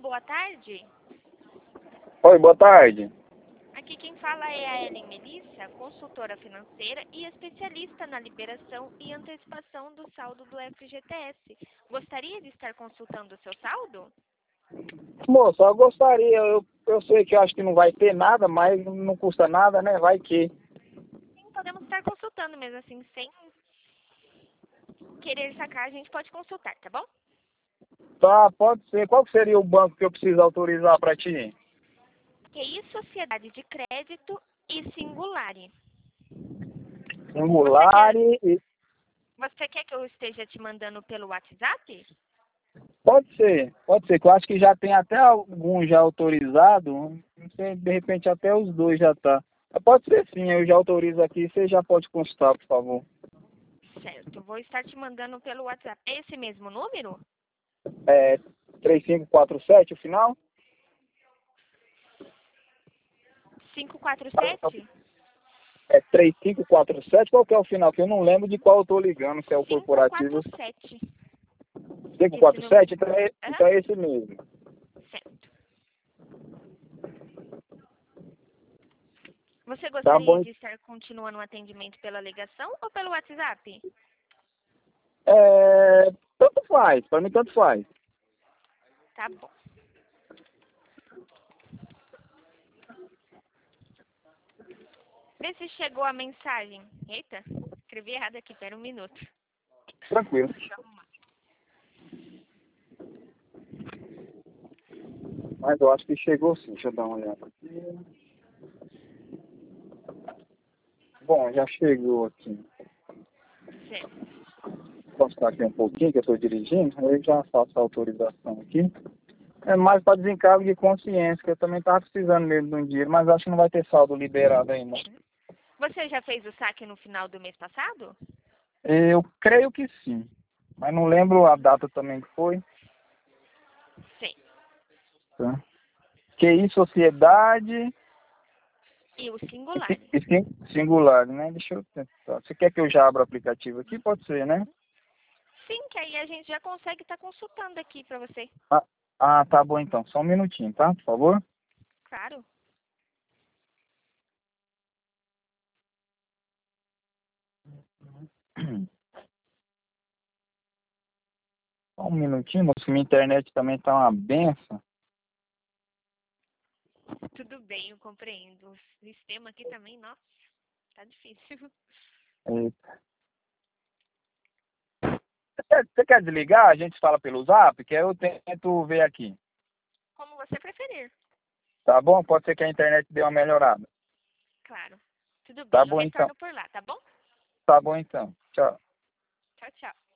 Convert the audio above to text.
boa tarde. Oi, boa tarde. Aqui quem fala é a Ellen Melissa, consultora financeira e especialista na liberação e antecipação do saldo do FGTS. Gostaria de estar consultando o seu saldo? Moça, eu gostaria, eu sei que eu acho que não vai ter nada, mas não custa nada, né? Vai que. Sim, podemos estar consultando mesmo assim, sem querer sacar, a gente pode consultar, tá bom? Tá, pode ser. Qual que seria o banco que eu preciso autorizar para ti? QI Sociedade de Crédito e Singulare. Você Singular quer, e... você quer que eu esteja te mandando pelo WhatsApp? Pode ser, que eu acho que já tem até algum já autorizado, não sei, de repente até os dois já tá. Mas pode ser sim, eu já autorizo aqui, você já pode consultar, por favor. Certo, vou estar te mandando pelo WhatsApp. É esse mesmo número? É 3547 o final? 547? É 3547, qual que é o final? Que eu não lembro de qual eu tô ligando, se é o corporativo. 547. Esse número. 547, então é esse mesmo. Certo. Você Tá gostaria bom. de estar continuando o atendimento pela ligação ou pelo WhatsApp? Tanto faz, pra mim tanto faz. Tá bom. Vê se chegou a mensagem. Eita, escrevi errado aqui, pera um minuto. Tranquilo. Deixa eu arrumar. Mas eu acho que chegou sim, deixa eu dar uma olhada aqui. Bom, já chegou aqui. Certo. Posso ficar aqui um pouquinho que eu estou dirigindo, aí eu já faço a autorização aqui. É mais para desencargo de consciência, que eu também estava precisando mesmo de um dinheiro, mas acho que não vai ter saldo liberado ainda. Você já fez o saque no final do mês passado? Eu creio que sim, mas não lembro a data também que foi. Sim. Tá? QI Sociedade E o singular. Singular, né? Deixa eu tentar. Você quer que eu já abra o aplicativo aqui? Pode ser, né? Sim, que aí a gente já consegue estar consultando aqui pra você. Tá bom então. Só um minutinho, tá? Por favor. Claro. Só um minutinho, moço. Minha internet também tá uma benção. Tudo bem, eu compreendo. O sistema aqui também, nossa, tá difícil. Eita. Você quer desligar? A gente fala pelo zap, que aí eu tento ver aqui. Como você preferir. Tá bom? Pode ser que a internet dê uma melhorada. Claro. Tudo Tá bem, eu bom então. retorno por lá, tá bom? Tá bom então. Tchau. Tchau, tchau.